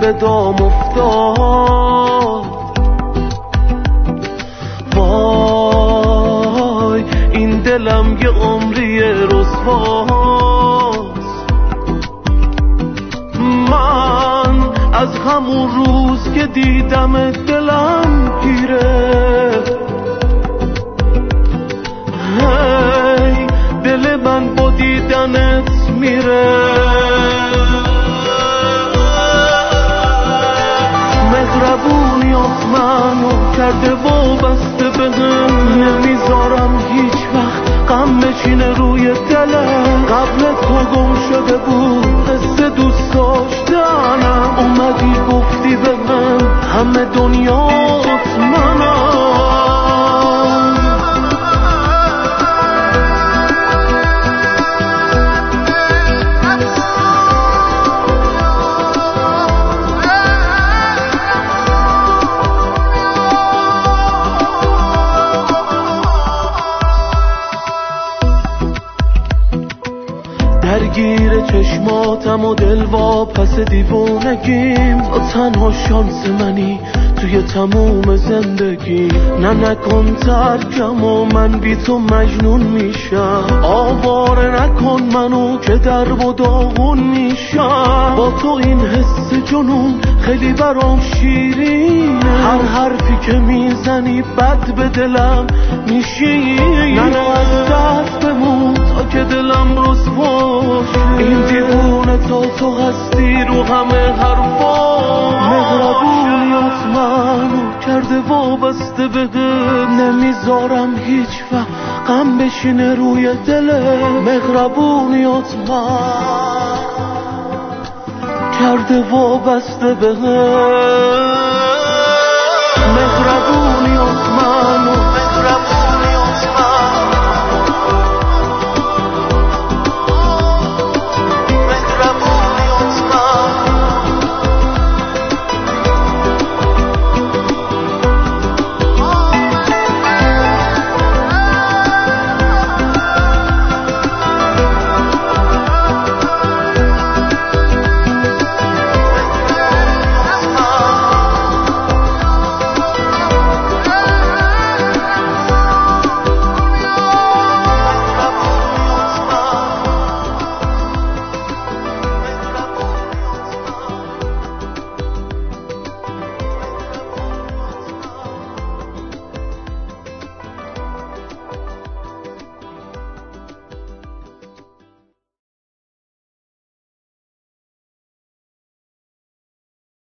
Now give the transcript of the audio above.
به دام افتاد. وای این دلم یه عمری رسواست. من از همون روز که دیدم دلم گیره. هی دل من با دیدنت میره. مهربونیات منو کرده وابسته بهم. نمیذارم هیچ وقت غم بچینه روی دلم. قبل تو گم شده بود قصه دوست داشتنم. اومدی گفتی به من همه دنیات منم. درگیر چشماتم و دل واپس دیوونگیم. تو تنها شانس منی توی تموم زندگی. نه نکن ترکم و من بی تو مجنون میشم. آواره نکن منو که درب و داغون میشم. با تو این حس جنون خیلی برام شیرینه. هر حرفی که میزنی بد به دلم میشینه. منو از دست بمون تا که دلم رسواشه. این دیوونه تا تو هستی رو همه حرفا. مهربونیات منو کرده وابسته بهم. نمیذارم هیچ وقت غم بشینه روی دلم. مهربونیات من کرده وابسته بهم.